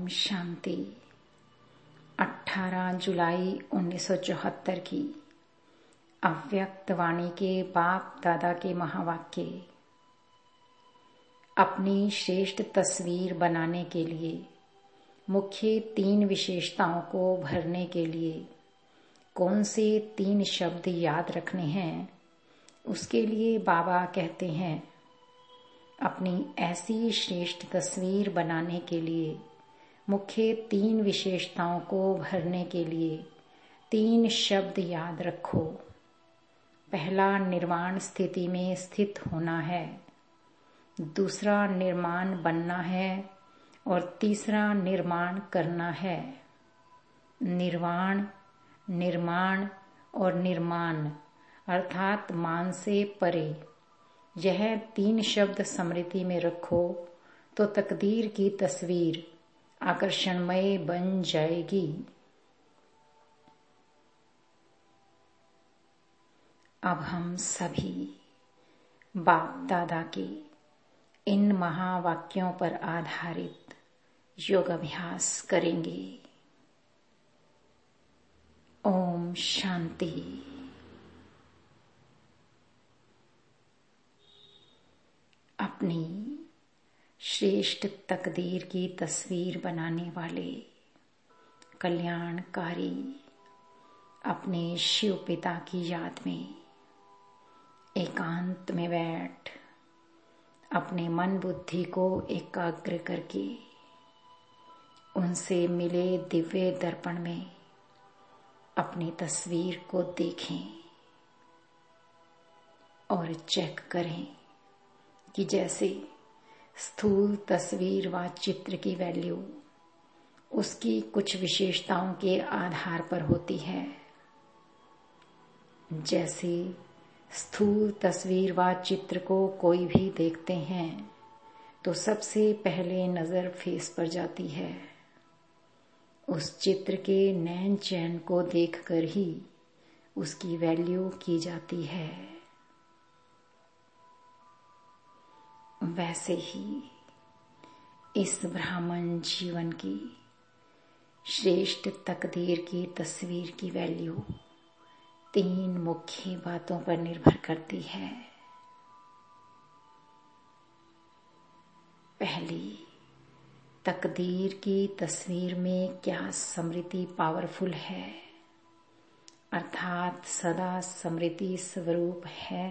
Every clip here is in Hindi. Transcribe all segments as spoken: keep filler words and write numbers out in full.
शांति। अठारह जुलाई उन्नीस सौ चौहत्तर की अव्यक्त वाणी के बाप दादा के महावाक्य। अपनी श्रेष्ठ तस्वीर बनाने के लिए मुख्य तीन विशेषताओं को भरने के लिए कौन से तीन शब्द याद रखने हैं, उसके लिए बाबा कहते हैं, अपनी ऐसी श्रेष्ठ तस्वीर बनाने के लिए मुख्य तीन विशेषताओं को भरने के लिए तीन शब्द याद रखो। पहला निर्वाण स्थिति में स्थित होना है, दूसरा निर्माण बनना है और तीसरा निर्माण करना है। निर्वाण, निर्माण और निर्माण अर्थात मान से परे, यह तीन शब्द स्मृति में रखो तो तकदीर की तस्वीर आकर्षणमय बन जाएगी। अब हम सभी बाप दादा के इन महावाक्यों पर आधारित योग अभ्यास करेंगे। ओम शांति। अपनी श्रेष्ठ तकदीर की तस्वीर बनाने वाले कल्याणकारी अपने शिव पिता की याद में एकांत में बैठ अपने मन बुद्धि को एकाग्र करके उनसे मिले दिव्य दर्पण में अपनी तस्वीर को देखें और चेक करें कि जैसे स्थूल तस्वीर व चित्र की वैल्यू उसकी कुछ विशेषताओं के आधार पर होती है। जैसे स्थूल तस्वीर व चित्र को कोई भी देखते हैं तो सबसे पहले नजर फेस पर जाती है। उस चित्र के नैन चैन को देखकर ही उसकी वैल्यू की जाती है। वैसे ही इस ब्राह्मण जीवन की श्रेष्ठ तकदीर की तस्वीर की वैल्यू तीन मुख्य बातों पर निर्भर करती है। पहली, तकदीर की तस्वीर में क्या स्मृति पावरफुल है, अर्थात सदा स्मृति स्वरूप है।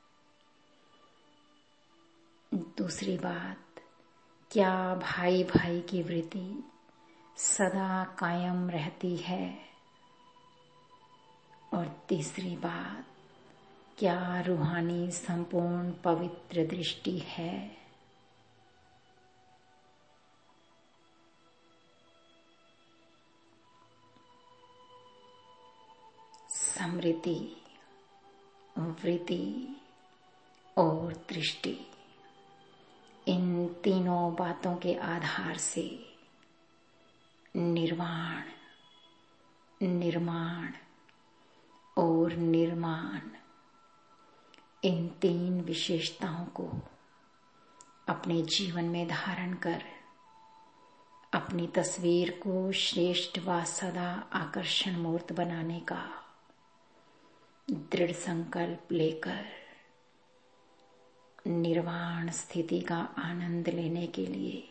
दूसरी बात, क्या भाई भाई की वृत्ति सदा कायम रहती है। और तीसरी बात, क्या रूहानी संपूर्ण पवित्र दृष्टि है। स्मृति, वृत्ति और दृष्टि, इन तीनों बातों के आधार से निर्वाण, निर्माण और निर्माण, इन तीन विशेषताओं को अपने जीवन में धारण कर अपनी तस्वीर को श्रेष्ठ व सदा आकर्षण मूर्त बनाने का दृढ़ संकल्प लेकर निर्वाण स्थिति का आनंद लेने के लिए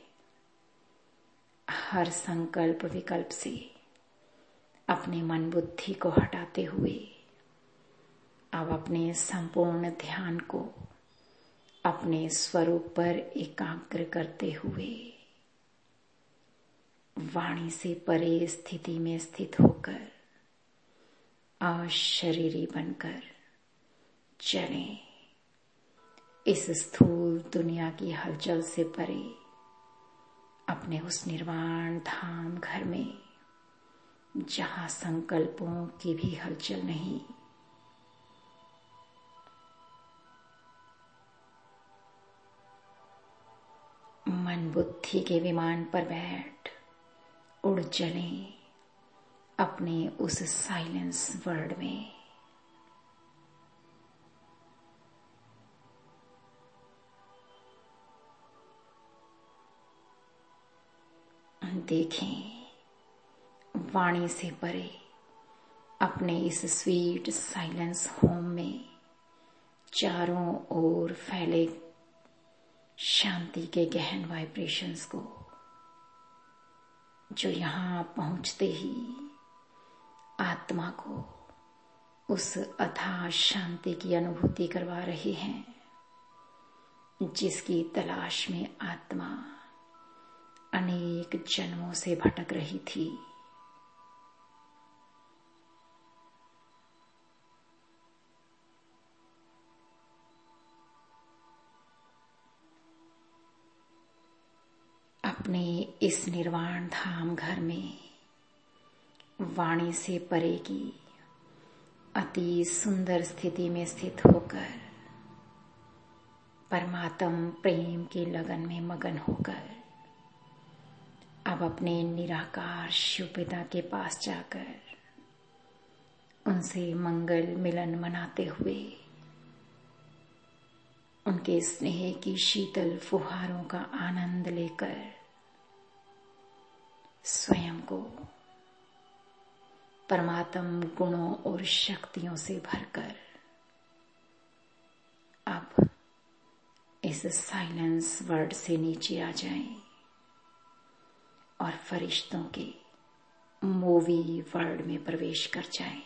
हर संकल्प विकल्प से अपने मन बुद्धि को हटाते हुए अब अपने संपूर्ण ध्यान को अपने स्वरूप पर एकाग्र करते हुए वाणी से परे स्थिति में स्थित होकर अशरीरी बनकर चलें। इस स्थूल दुनिया की हलचल से परे अपने उस निर्वाण धाम घर में जहां संकल्पों की भी हलचल नहीं। मन बुद्धि के विमान पर बैठ उड़ चलें अपने उस साइलेंस वर्ल्ड में। देखें, वाणी से परे अपने इस स्वीट साइलेंस होम में चारों ओर फैले शांति के गहन वाइब्रेशंस को, जो यहाँ पहुंचते ही आत्मा को उस अथाह शांति की अनुभूति करवा रहे हैं, जिसकी तलाश में आत्मा अनेक जन्मों से भटक रही थी। अपने इस निर्वाण धाम घर में वाणी से परे की अति सुंदर स्थिति में स्थित होकर, परमात्म प्रेम के लगन में मगन होकर, अब अपने निराकार शिव पिता के पास जाकर उनसे मंगल मिलन मनाते हुए, उनके स्नेह की शीतल फुहारों का आनंद लेकर स्वयं को परमात्म गुणों और शक्तियों से भरकर अब इस साइलेंस वर्ड से नीचे आ जाएं और फरिश्तों के मूवी वर्ल्ड में प्रवेश कर जाएं,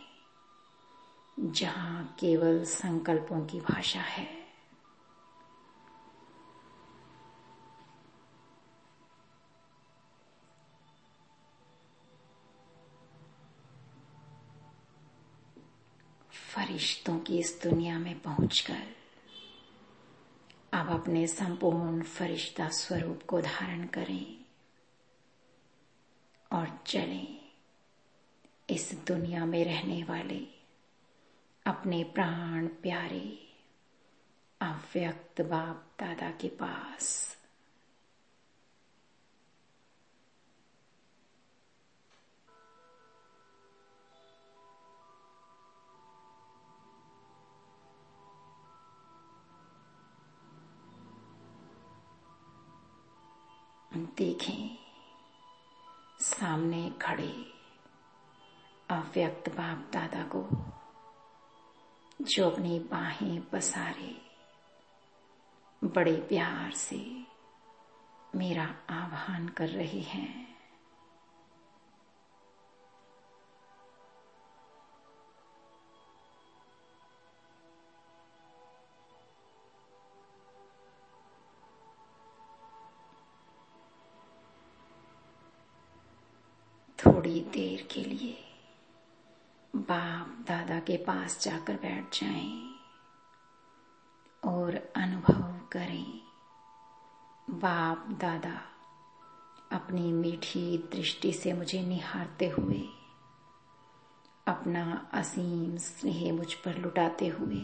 जहां केवल संकल्पों की भाषा है। फरिश्तों की इस दुनिया में पहुंचकर अब अपने संपूर्ण फरिश्ता स्वरूप को धारण करें और चलें इस दुनिया में रहने वाले अपने प्राण प्यारे अव्यक्त बाप दादा के पास। देखें, सामने खड़े अव्यक्त बाप दादा को, जो अपनी बाहें पसारे बड़े प्यार से मेरा आह्वान कर रहे हैं। थोड़ी देर के लिए बाप दादा के पास जाकर बैठ जाएं और अनुभव करें, बाप दादा अपनी मीठी दृष्टि से मुझे निहारते हुए, अपना असीम स्नेह मुझ पर लुटाते हुए,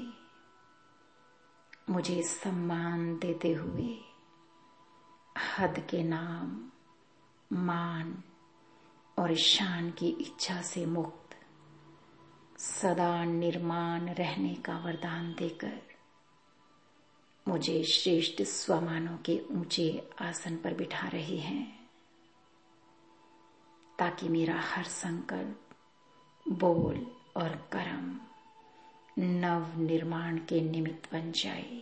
मुझे सम्मान देते हुए, हद के नाम मान और शान की इच्छा से मुक्त सदा निर्माण रहने का वरदान देकर मुझे श्रेष्ठ स्वमानों के ऊंचे आसन पर बिठा रहे हैं, ताकि मेरा हर संकल्प, बोल और कर्म नव निर्माण के निमित्त बन जाए।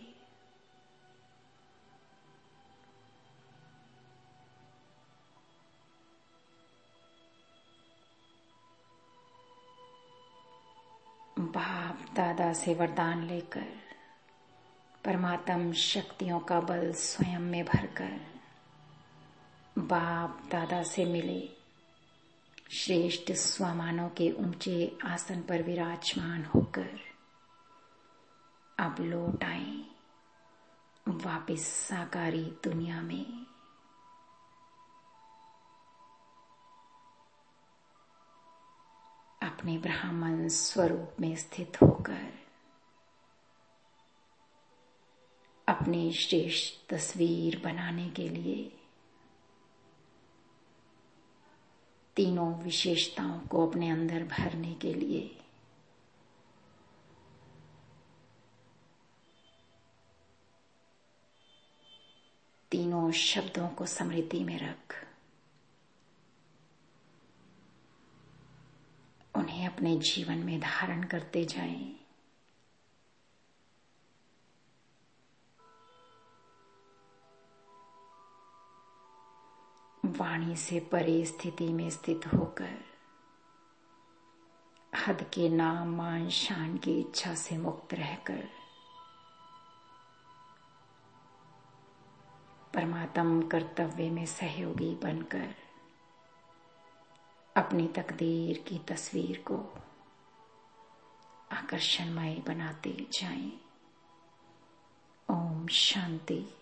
बाप दादा से वरदान लेकर, परमात्म शक्तियों का बल स्वयं में भरकर, बाप दादा से मिले श्रेष्ठ स्वमानों के ऊंचे आसन पर विराजमान होकर अब लौट आए वापिस साकारी दुनिया में। अपने ब्राह्मण स्वरूप में स्थित होकर अपनी श्रेष्ठ तस्वीर बनाने के लिए तीनों विशेषताओं को अपने अंदर भरने के लिए तीनों शब्दों को स्मृति में रख अपने जीवन में धारण करते जाएं। वाणी से परे स्थिति में स्थित होकर हद के नाम मान शान की इच्छा से मुक्त रहकर परमात्म कर्तव्य में सहयोगी बनकर अपनी तकदीर की तस्वीर को आकर्षणमय बनाते जाएं। ओम शांति।